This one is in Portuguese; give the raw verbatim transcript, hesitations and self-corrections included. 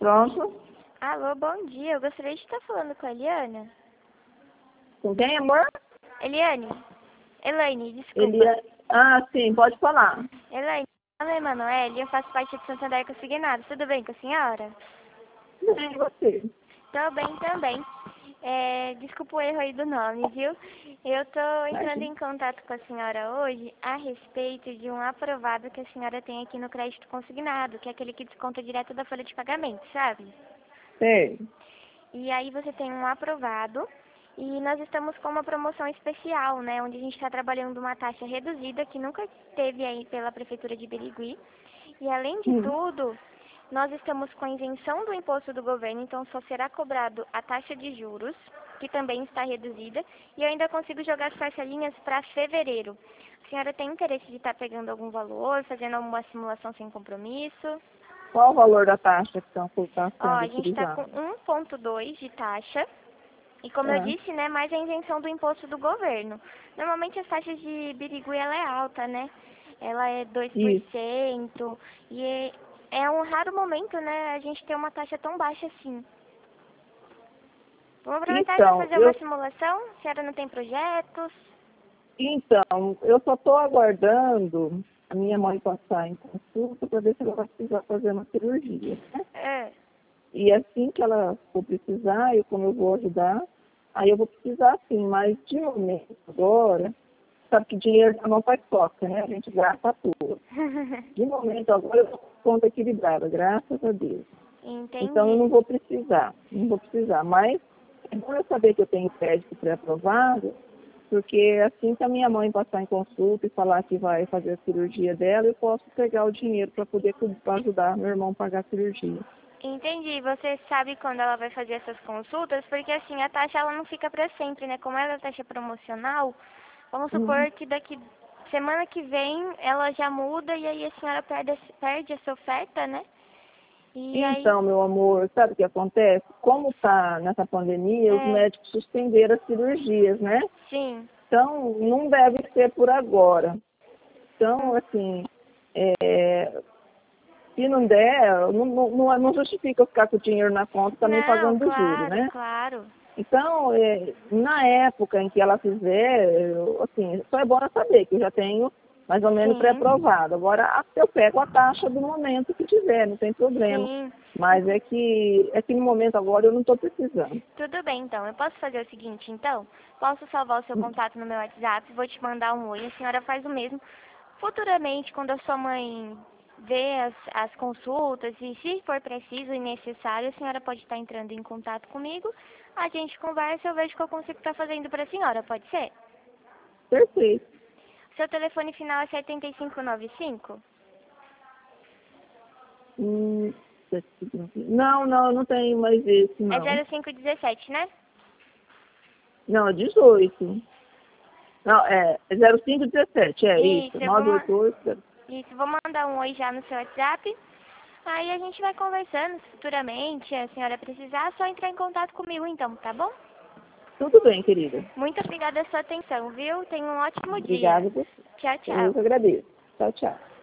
Pronto. Alô, bom dia. Eu gostaria de estar falando com a Eliana. Com quem, amor? Eliane. Elaine, desculpa. Ele... Ah, sim, pode falar. Elaine, meu nome é Emanuele e eu faço parte de Santander Consignado. Tudo bem com a senhora? Bem, e você? Tô bem também. É, desculpa o erro aí do nome, viu? Eu tô entrando Imagina. em contato com a senhora hoje a respeito de um aprovado que a senhora tem aqui no crédito consignado, que é aquele que desconta direto da folha de pagamento, sabe? Sei. E aí você tem um aprovado e nós estamos com uma promoção especial, né? Onde a gente está trabalhando uma taxa reduzida que nunca teve aí pela Prefeitura de Birigui. E além de Hum. tudo, nós estamos com isenção do imposto do governo, então só será cobrado a taxa de juros, que também está reduzida, e eu ainda consigo jogar as parcelinhas para fevereiro. A senhora tem interesse de estar pegando algum valor, fazendo alguma simulação sem compromisso? Qual o valor da taxa que está tá Ó, sendo a gente está com utilizada? um ponto dois de taxa. E como eu Ah, disse, né, mais a isenção do imposto do governo. Normalmente as taxas de Birigui, ela é alta, né? Ela é dois por isso. cento e é, é um raro momento, né, a gente ter uma taxa tão baixa assim. Vamos aproveitar para Então, fazer uma eu, simulação? A senhora não tem projetos? então, eu só estou aguardando a minha mãe passar em consulta para ver se ela vai precisar fazer uma cirurgia, né? É. E assim que ela for precisar, eu, como eu vou ajudar, aí eu vou precisar sim, mas de momento agora, sabe que dinheiro não faz toca, né? A gente gasta tudo. De momento agora eu estou com conta equilibrada, graças a Deus. Então eu Entendi. não vou precisar, não vou precisar. Mas é bom eu saber que eu tenho crédito pré-aprovado, porque assim que a minha mãe passar em consulta e falar que vai fazer a cirurgia dela, eu posso pegar o dinheiro para poder pra ajudar meu irmão a pagar a cirurgia. Entendi. Você sabe quando ela vai fazer essas consultas? Porque assim, a taxa ela não fica para sempre, né? Como ela é taxa promocional, vamos Uhum. supor que daqui semana que vem ela já muda e aí a senhora perde, perde essa oferta, né? E aí, Então, meu amor, sabe o que acontece? Como está nessa pandemia, os é, médicos suspenderam as cirurgias, né? sim. Então, não deve ser por agora. Então, Hum, assim, é, se não der, não, não, não justifica eu ficar com o dinheiro na conta também Não, pagando juro, claro, né? claro. Então, é, na época em que ela fizer, eu, assim, só é bom ela saber que eu já tenho mais ou menos Sim, pré-aprovado. Agora, a- eu pego a taxa do momento que tiver, não tem problema. sim. Mas é que, é que no momento agora eu não estou precisando. Tudo bem, então. Eu posso fazer o seguinte, então? Posso salvar o seu contato no meu WhatsApp, vou te mandar um oi, a senhora faz o mesmo. Futuramente, quando a sua mãe vê as, as consultas e se for preciso e necessário, a senhora pode estar entrando em contato comigo, a gente conversa e eu vejo o que eu consigo estar fazendo para a senhora, pode ser? Perfeito. Seu telefone final é setenta e cinco noventa e cinco? Hum, não, não, eu não tenho mais esse, É não. zero cinco dezessete, né? Não, é dezoito. Não, é, é zero cinco dezessete, é isso. Isso, eu vou, ma- nove oito oito. isso, vou mandar um oi já no seu WhatsApp. Aí a gente vai conversando futuramente, a senhora precisar, é só entrar em contato comigo então, tá bom? Tudo bem, querida. Muito obrigada pela sua atenção, viu? Tenha um ótimo dia. Obrigada por você. Tchau, Eu tchau. que agradeço. Tchau, tchau.